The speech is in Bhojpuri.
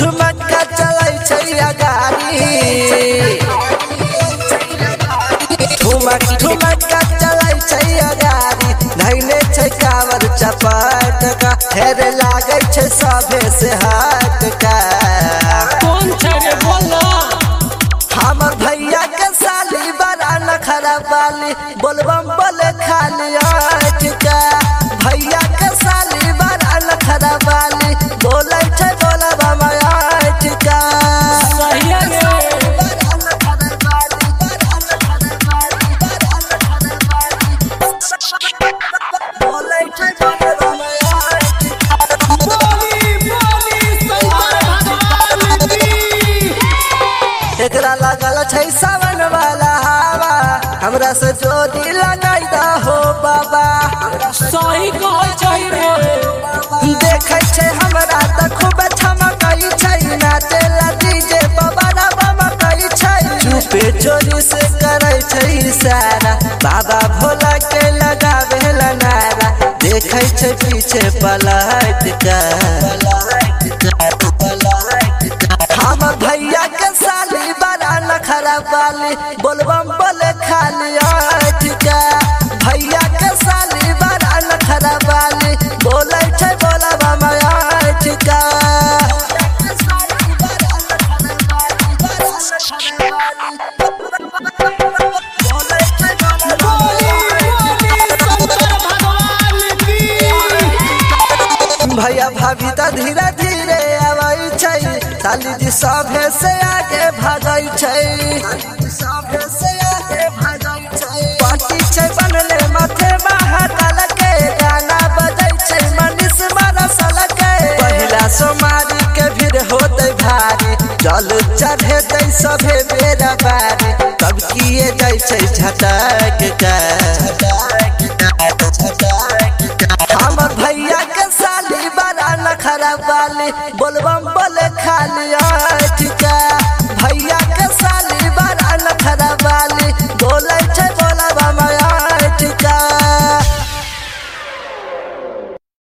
ठुमका चलै छै अगारी ठुमका चलै छै अगारी धैले छै कावर चपाट का हेर लागे छै सभे से हाथ का कौन छै रे बोला हमर भैया के साली बड़ा नखरा वाली बोलबम बोले खाली आठ का भैया के साली बड़ा नखरा वाली बोले छै बोलबम आठ का सही रे बोले छै बोलबम आठ बोली शंकर भगवान की एकरा लागल छै सावन वाला हवा हमरा से जोड़ी लगाई दा हो बाबा सही कहै छै रे देखै छै हमरा त खूब छमकै छै नाचेला डीजे बाबा बमकै छै चुपे चोरी से करै छै इशारा बाबा भोला के लगावेला नारा देखै छै पीछे पलट का हमर भैया के साली बड़ा नखरा वाली बोलबम बोले खाली आठ का भैया के साली बड़ा नखरा वाली बोले छै बोलबम आठ का भैया भाभी त धीरे धीरे आबै छै साली जी सभे से आगे भागै छै पार्टी छै बनले माथे महाकाल के गाना बजै छै मनीष मरसल के पहिला सोमारी के भीड़ होतै भारी जल चढ़ेतै सभे बेरा बारी तब किए जाइ छै झटक का हमर भैया के साली बड़ा नखरा वाली बोलबम बोले खाली